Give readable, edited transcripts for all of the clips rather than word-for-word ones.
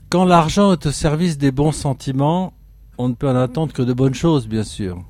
Quand l'argent est au service des bons sentiments, on ne peut en attendre que de bonnes choses, bien sûr.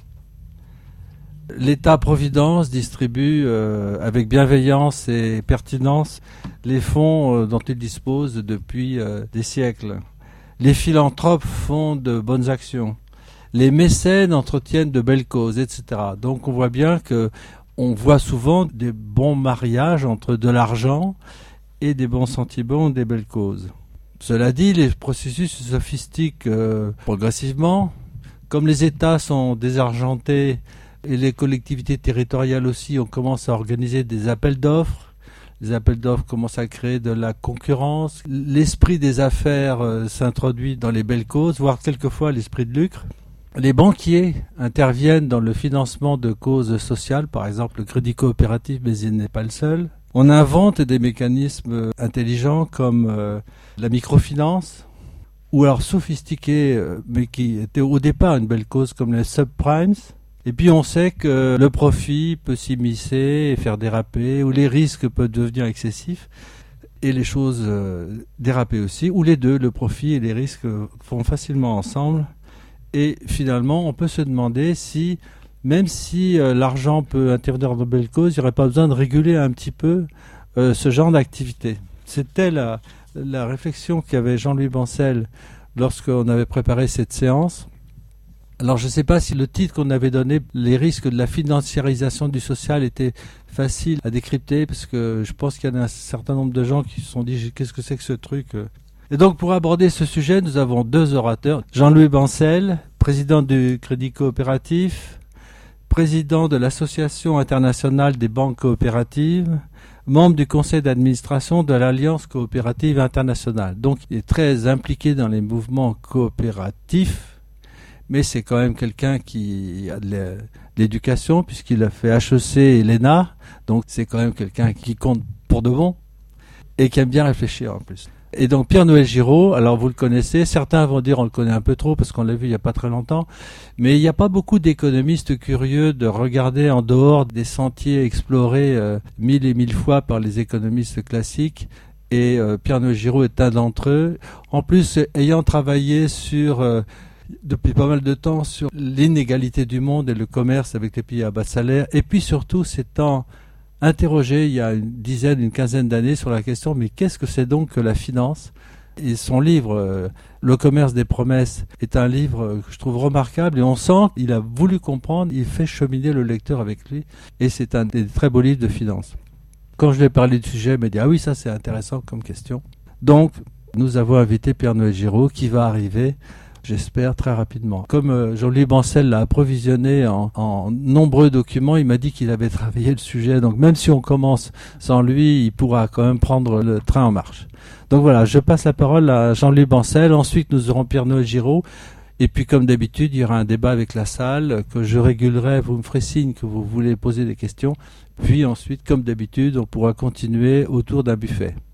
L'État-providence distribue avec bienveillance et pertinence les fonds dont il dispose depuis des siècles. Les philanthropes font de bonnes actions. Les mécènes entretiennent de belles causes, etc. Donc on voit bien qu'on voit souvent des bons mariages entre de l'argent et des bons sentiments, des belles causes. Cela dit, les processus se sophistiquent progressivement. Comme les États sont désargentés et les collectivités territoriales aussi, on commence à organiser des appels d'offres. Les appels d'offres commencent à créer de la concurrence. L'esprit des affaires s'introduit dans les belles causes, voire quelquefois l'esprit de lucre. Les banquiers interviennent dans le financement de causes sociales, par exemple le crédit coopératif, mais il n'est pas le seul. On invente des mécanismes intelligents comme la microfinance, ou alors sophistiqués, mais qui étaient au départ une belle cause comme les subprimes. Et puis on sait que le profit peut s'immiscer et faire déraper, ou les risques peuvent devenir excessifs, et les choses déraper aussi, ou les deux, le profit et les risques vont facilement ensemble. Et finalement, on peut se demander si, même si l'argent peut intervenir dans de belles causes, il n'y aurait pas besoin de réguler un petit peu ce genre d'activité. C'était la réflexion qu'avait Jean-Louis Bancel lorsqu'on avait préparé cette séance. Alors je ne sais pas si le titre qu'on avait donné, les risques de la financiarisation du social, était facile à décrypter, parce que je pense qu'il y en a un certain nombre de gens qui se sont dit qu'est-ce que c'est que ce truc. Et donc pour aborder ce sujet, nous avons deux orateurs. Jean-Louis Bancel, président du Crédit Coopératif, président de l'Association internationale des banques coopératives, membre du conseil d'administration de l'Alliance coopérative internationale. Donc il est très impliqué dans les mouvements coopératifs, mais c'est quand même quelqu'un qui a de l'éducation, puisqu'il a fait HEC et l'ENA, donc c'est quand même quelqu'un qui compte pour de bon, et qui aime bien réfléchir en plus. Et donc Pierre-Noël Giraud, alors vous le connaissez, certains vont dire on le connaît un peu trop parce qu'on l'a vu il n'y a pas très longtemps, mais il n'y a pas beaucoup d'économistes curieux de regarder en dehors des sentiers explorés 1000 et 1000 fois par les économistes classiques, et Pierre-Noël Giraud est un d'entre eux. En plus, ayant travaillé depuis pas mal de temps sur l'inégalité du monde et le commerce avec les pays à bas salaire, et puis surtout s'étant interrogé il y a une quinzaine d'années sur la question, mais qu'est-ce que c'est donc que la finance? Et son livre, Le commerce des promesses, est un livre que je trouve remarquable, et on sent qu'il a voulu comprendre, il fait cheminer le lecteur avec lui, et c'est un des très beaux livres de finance. Quand je lui ai parlé du sujet, il m'a dit « Ah oui, ça c'est intéressant comme question ». Donc, nous avons invité Pierre-Noël Giraud, qui va arriver, j'espère, très rapidement. Comme Jean-Louis Bancel l'a approvisionné en nombreux documents, il m'a dit qu'il avait travaillé le sujet. Donc même si on commence sans lui, il pourra quand même prendre le train en marche. Donc voilà, je passe la parole à Jean-Louis Bancel. Ensuite, nous aurons Pierre-Noël Giraud. Et puis comme d'habitude, il y aura un débat avec la salle que je régulerai. Vous me ferez signe que vous voulez poser des questions. Puis ensuite, comme d'habitude, on pourra continuer autour d'un buffet.